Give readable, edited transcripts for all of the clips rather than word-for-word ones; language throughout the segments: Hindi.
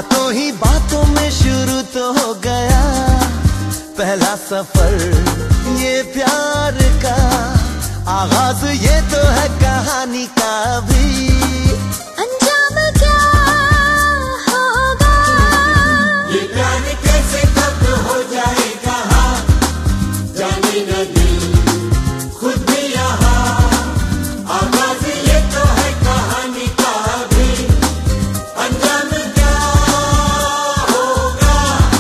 बातों ही बातों में शुरू तो हो गया पहला सफर ये प्यार का। आगाज ये तो है कहानी का भी, अंजाम क्या होगा? ये प्यार कैसे कब हो जाएगा, जाने न दिल खुद भी यहाँ। आगाज ये तो है कहानी का भी, अंजाम क्या होगा?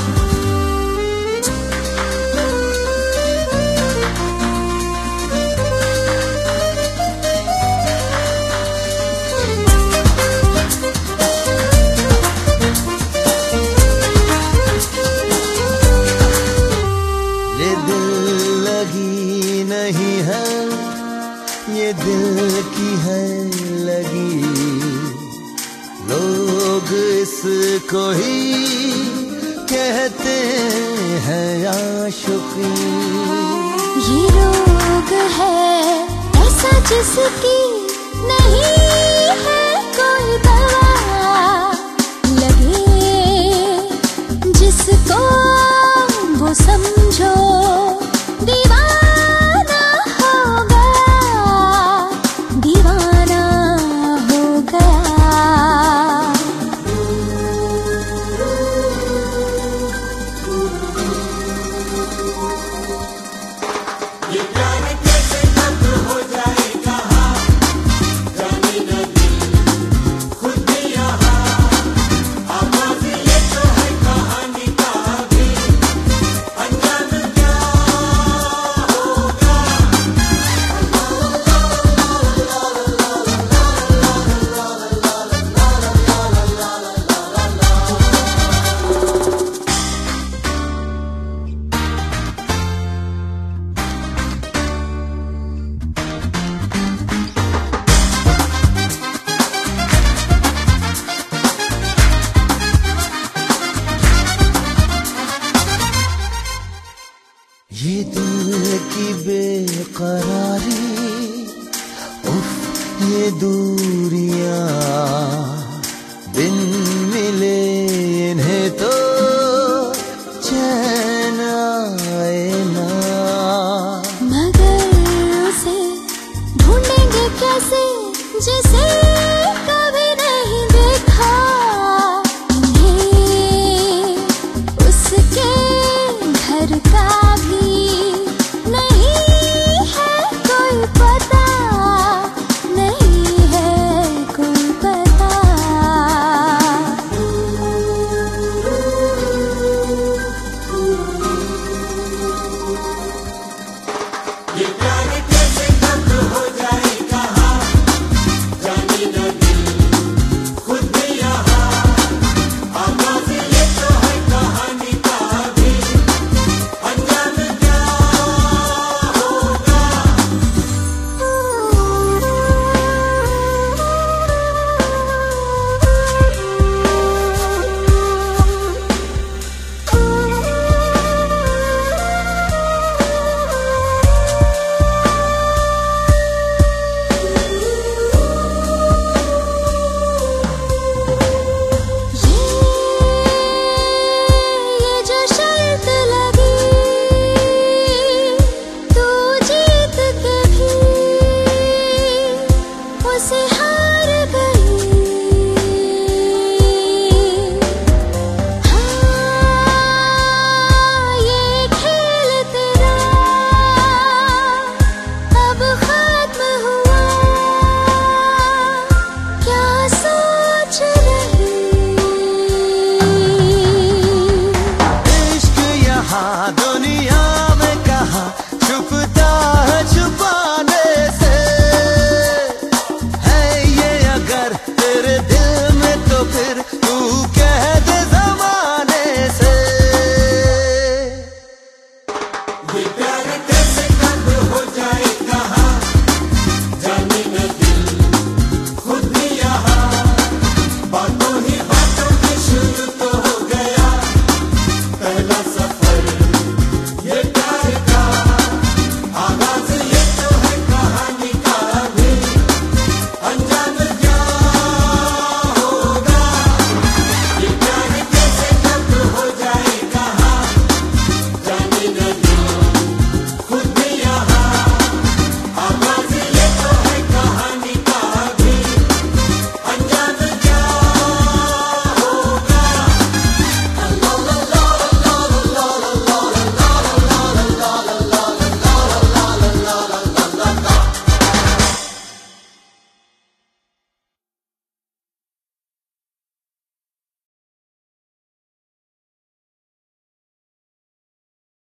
ये दिल लगी नहीं है, ये दिल की है लगी। लोग इसको ही कहते हैं आशिकी। ये रोग है ऐसा जिसकी नहीं है कोई दवा। लगे जिसको वो समझो दीवाना हो गया, दीवाना हो गया। ये प्यार कैसे कब हो जाएगा, जाने न दिल खुद भी यहाँ। आवाज़ ये तो है कहानी का भी, अंजाम क्या होगा? ये दिल की बेकरारी, उफ ये दूर